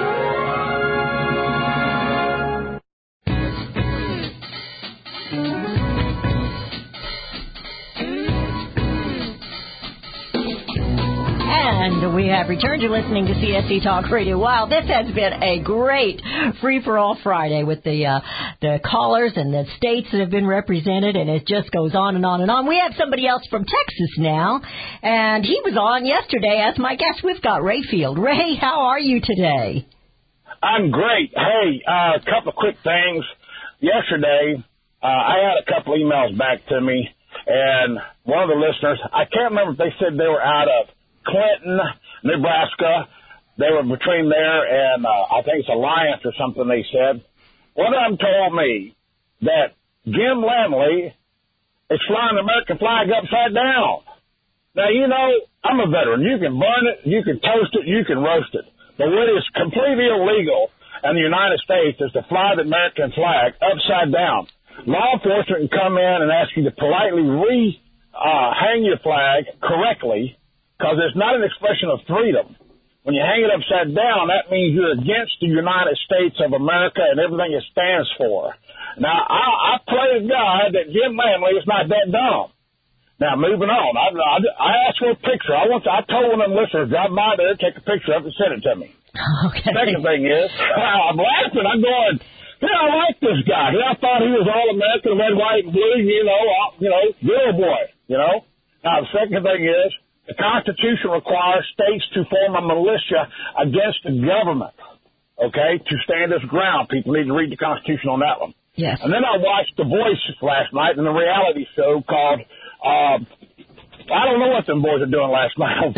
And we have returned to listening to C S C Talk Radio. Wow, this has been a great free-for-all Friday with the uh, the callers and the states that have been represented, and it just goes on and on and on. We have somebody else from Texas now, and he was on yesterday as my guest. We've got Ray Field. Ray, how are you today? I'm great. Hey, uh, a couple of quick things. Yesterday, uh, I had a couple emails back to me, and one of the listeners, I can't remember if they said they were out of Clinton, Nebraska. They were between there and uh, I think it's Alliance or something they said. One of them told me that Jim Lamley is flying the American flag upside down. Now, you know, I'm a veteran. You can burn it, you can toast it, you can roast it. But what is completely illegal in the United States is to fly the American flag upside down. Law enforcement can come in and ask you to politely re, uh, hang your flag correctly, because it's not an expression of freedom. When you hang it upside down, that means you're against the United States of America and everything it stands for. Now, I, I pray to God that Jim Lamley is not that dumb. Now, moving on, I, I, I asked for a picture. I want to, I told one of them listeners, drive by there, take a picture of it, and send it to me. Okay. Second thing is, I'm laughing. I'm going, yeah, I like this guy. Yeah, I thought he was all-American, red, white, and blue, you know, you know, good old boy, you know. Now, the second thing is, the Constitution requires states to form a militia against the government, okay, to stand its ground. People need to read the Constitution on that one. Yes. And then I watched The Voice last night in a reality show called, uh, I don't know what them boys are doing last night.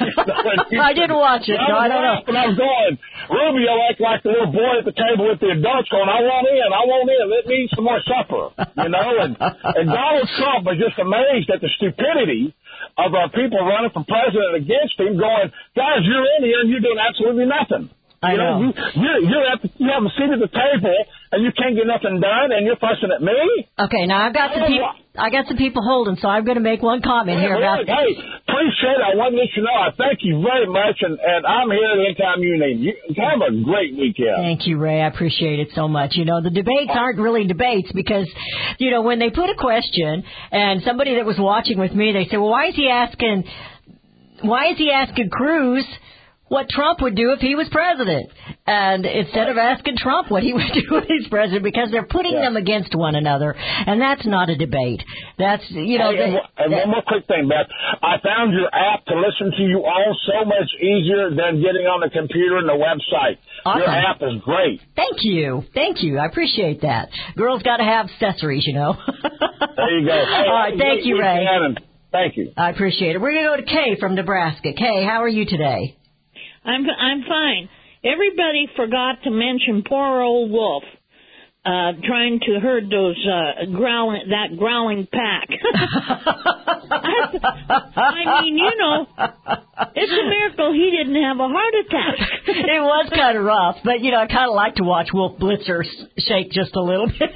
I didn't watch it. No, I don't know. And I was going, Rubio acted like the little boy at the table with the adults going, I want in, I want in, let me eat some more supper, you know. And, and Donald Trump was just amazed at the stupidity of uh, people running for president against him going, guys, you're in here and you're doing absolutely nothing. I you know, know. You, you're, you're at the, you have a seat at the table and you can't get nothing done and you're fussing at me? Okay, now I've got some people. I got some people holding, so I'm going to make one comment Hey, here well, about. hey, appreciate it. I want to let you know I thank you very much, and, and I'm here anytime you need. You have a great weekend. Thank you, Ray. I appreciate it so much. You know, the debates aren't really debates because, you know, when they put a question and somebody that was watching with me, they say, well, why is he asking, why is he asking Cruz what Trump would do if he was president? And instead of asking Trump what he would do if he's president, because they're putting Yeah. them against one another, and that's not a debate. That's, you know... Hey, and, the, and one more quick thing, Beth. I found your app to listen to you all so much easier than getting on the computer and the website. Awesome. Your app is great. Thank you. Thank you. I appreciate that. Girls got to have accessories, you know. There you go. Hey, All right. Thank great you, Ray. weekend, and Thank you. I appreciate it. We're going to go to Kay from Nebraska. Kay, how are you today? I'm I'm fine. Everybody forgot to mention poor old Wolf uh, trying to herd those uh, growling that growling pack. I mean, you know, it's a miracle he didn't have a heart attack. It was kind of rough, but you know, I kind of like to watch Wolf Blitzer shake just a little bit.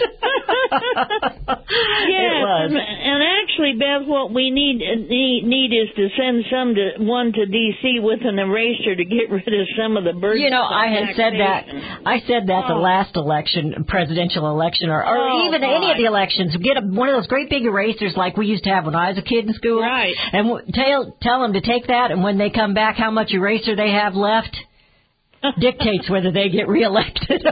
Yes, It was. and, and actually, Beth, what we need, need need is to send some to one to D C with an eraser to get rid of some of the burdens. You know, I had said that. taxation. I said that the Oh. last election, presidential election, or, or Oh, even any of boy. the elections. Get a, one of those great big erasers like we used to have when I was a kid in school. Right. And w- tell tell them to take that, and when they come back, how much eraser they have left dictates whether they get reelected.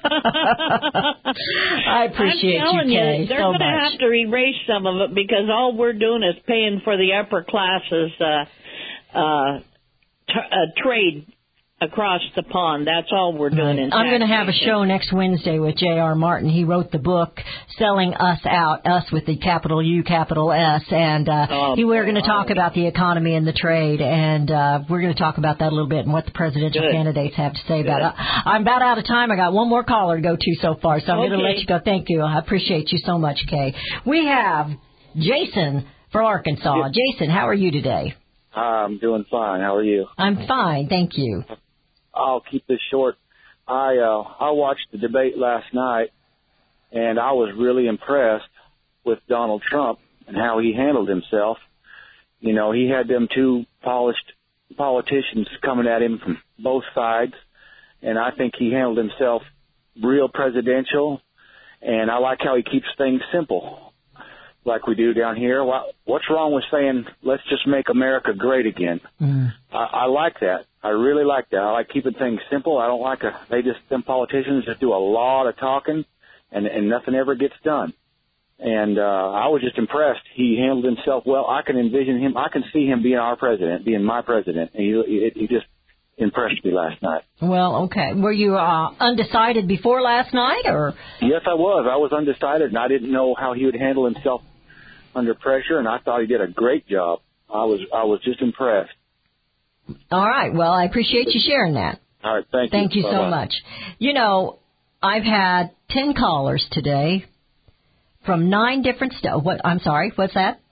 I appreciate I'm telling you, you, Kay, they're so going to much. have to erase some of it because all we're doing is paying for the upper classes uh, uh, t- uh, trade across the pond. That's all we're doing. In I'm going to have a taxation. show next Wednesday with J R. Martin. He wrote the book Selling Us Out, us with the capital U, capital S, and uh, Oh, he, we're going to boy. talk about the economy and the trade, and uh, we're going to talk about that a little bit and what the presidential Good. candidates have to say about Good. it. I'm about out of time. I got one more caller to go to so far, so I'm going to Okay. let you go. Thank you. I appreciate you so much, Kay. We have Jason from Arkansas. Jason, how are you today? Hi, I'm doing fine. How are you? I'm fine, thank you. I'll keep this short. I uh, I watched the debate last night, and I was really impressed with Donald Trump and how he handled himself. You know, he had them two polished politicians coming at him from both sides, and I think he handled himself real presidential, and I like how he keeps things simple, like we do down here. Why- What's wrong with saying, let's just make America great again? Mm. I, I like that. I really like that. I like keeping things simple. I don't like a, they just, them politicians just do a lot of talking and, and nothing ever gets done. And, uh, I was just impressed. He handled himself well. I can envision him. I can see him being our president, being my president. And he, he, he just impressed me last night. Well, okay. Were you uh, undecided before last night, or? Yes, I was. I was undecided and I didn't know how he would handle himself under pressure. And I thought he did a great job. I was, I was just impressed. All right. Well, I appreciate you sharing that. All right. Thank you. Thank you so Bye-bye. much. You know, I've had ten callers today from nine different st- What? I'm sorry. What's that?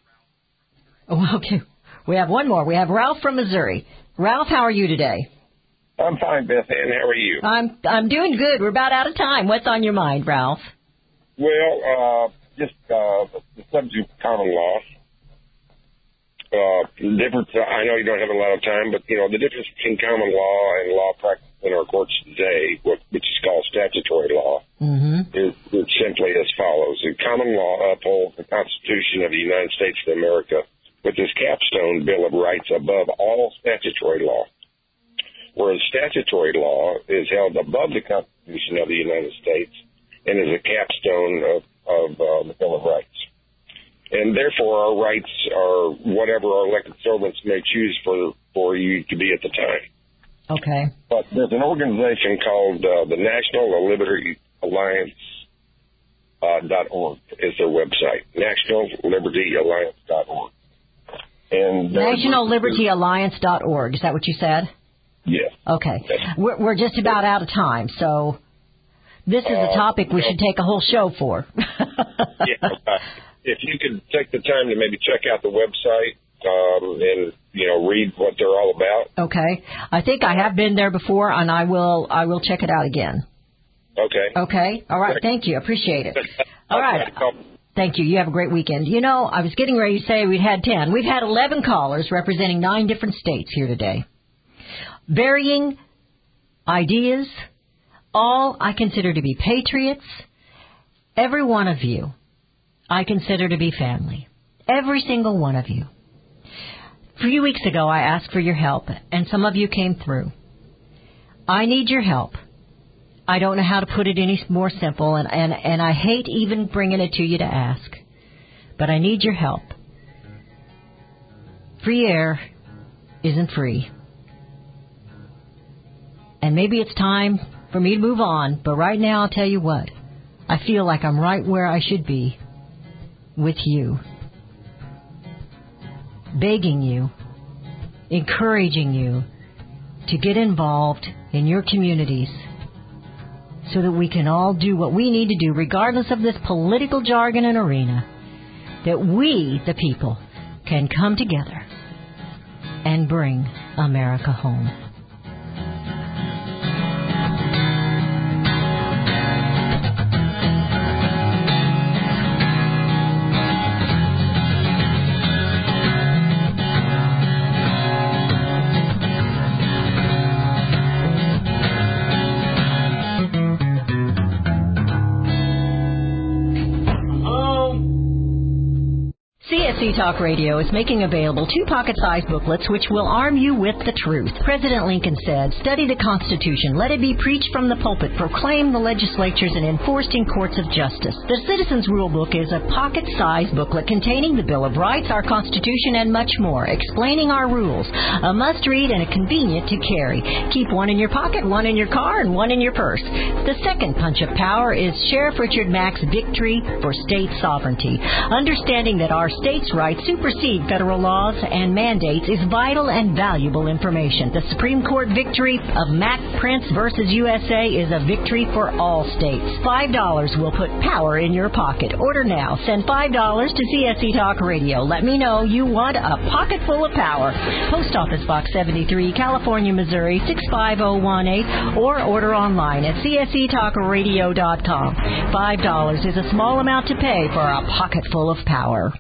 Oh, okay. We have one more. We have Ralph from Missouri. Ralph, how are you today? I'm fine, Beth Ann. How are you? I'm I'm doing good. We're about out of time. What's on your mind, Ralph? Well, uh, just uh, the subject of common law. Uh, the difference, I know you don't have a lot of time, but, you know, the difference between common law and law practice in our courts today, what, which is called statutory law, Mm-hmm. is, is simply as follows. The common law upholds the Constitution of the United States of America with its capstone Bill of Rights above all statutory law, whereas statutory law is held above the Constitution of the United States and is a capstone of, of uh, the Bill of Rights. And therefore, our rights are whatever our elected servants may choose for, for you to be at the time. Okay. But there's an organization called uh, the National Liberty Alliance uh, dot org is their website, National Liberty Alliance dot org. And National Liberty Alliance dot org. Is that what you said? Yes. Okay. We're, we're just about out of time, so this is a topic we should take a whole show for. Yeah. Uh, if you could take the time to maybe check out the website um, and you know read what they're all about. Okay. I think I have been there before, and I will I will check it out again. Okay. Okay. All right. Thank you. Appreciate it. All right. Thank you. You have a great weekend. You know, I was getting ready to say we'd had ten. We've had eleven callers representing nine different states here today. Varying ideas, all I consider to be patriots. Every one of you I consider to be family. Every single one of you. A few weeks ago I asked for your help, and some of you came through. I need your help. I don't know how to put it any more simple, and, and, and I hate even bringing it to you to ask. But I need your help. Free air isn't free. And maybe it's time for me to move on, but right now I'll tell you what. I feel like I'm right where I should be with you. Begging you, encouraging you to get involved in your communities so that we can all do what we need to do, regardless of this political jargon and arena, that we, the people, can come together and bring America home. C S C Talk Radio is making available two pocket-sized booklets which will arm you with the truth. President Lincoln said, "Study the Constitution. Let it be preached from the pulpit, proclaimed the legislatures, and enforced in courts of justice." The Citizens Rule Book is a pocket-sized booklet containing the Bill of Rights, our Constitution, and much more, explaining our rules. A must-read and a convenient to carry. Keep one in your pocket, one in your car, and one in your purse. The second punch of power is Sheriff Richard Mack's Victory for State Sovereignty. Understanding that our state's rights supersede federal laws and mandates is vital and valuable information. The Supreme Court victory of Mack Prince versus U S A is a victory for all states. Five dollars will put power in your pocket. Order now. Send five dollars to C S C Talk Radio. Let me know you want a pocket full of power. Post Office Box seventy-three, California, Missouri six five zero one eight, or order online at C S C talk radio dot com. Five dollars is a small amount to pay for a pocket full of power.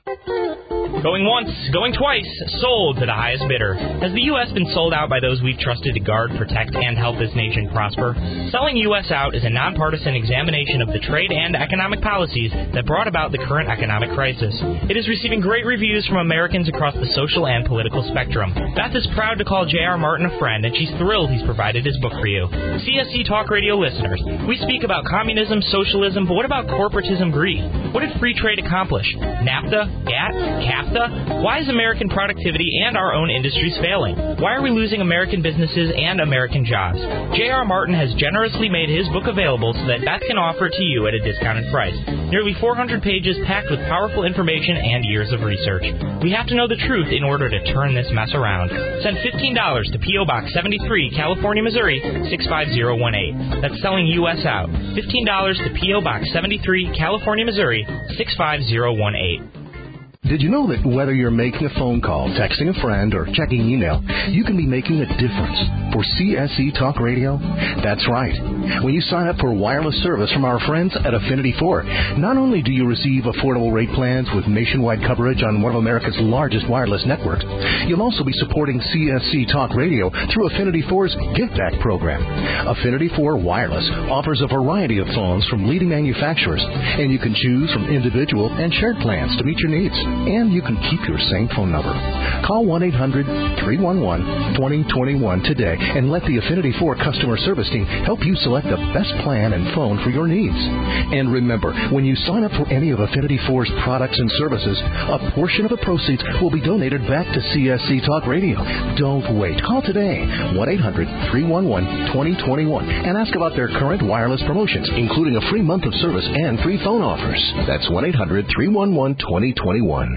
Going once, going twice, sold to the highest bidder. Has the U S been sold out by those we've trusted to guard, protect, and help this nation prosper? Selling U S out is a nonpartisan examination of the trade and economic policies that brought about the current economic crisis. It is receiving great reviews from Americans across the social and political spectrum. Beth is proud to call J R. Martin a friend, and she's thrilled he's provided his book for you. C S C Talk Radio listeners, we speak about communism, socialism, but what about corporatism greed? What did free trade accomplish? NAFTA? GATT? CAFTA? Why is American productivity and our own industries failing? Why are we losing American businesses and American jobs? J R. Martin has generously made his book available so that Beth can offer it to you at a discounted price. Nearly four hundred pages packed with powerful information and years of research. We have to know the truth in order to turn this mess around. Send fifteen dollars to P O. Box seventy-three, California, Missouri six five zero one eight. That's selling U S out. fifteen dollars to P O. Box seventy-three, California, Missouri six five zero one eight. Did you know that whether you're making a phone call, texting a friend, or checking email, you can be making a difference for C S C Talk Radio? That's right. When you sign up for wireless service from our friends at Affinity four, not only do you receive affordable rate plans with nationwide coverage on one of America's largest wireless networks, you'll also be supporting C S C Talk Radio through Affinity four's Give Back program. Affinity four Wireless offers a variety of phones from leading manufacturers, and you can choose from individual and shared plans to meet your needs. And you can keep your same phone number. Call one eight hundred three one one two zero two one today and let the Affinity four customer service team help you select the best plan and phone for your needs. And remember, when you sign up for any of Affinity four's products and services, a portion of the proceeds will be donated back to C S C Talk Radio. Don't wait. Call today, one eight hundred three one one two zero two one, and ask about their current wireless promotions, including a free month of service and free phone offers. That's one eight hundred three one one two zero two one.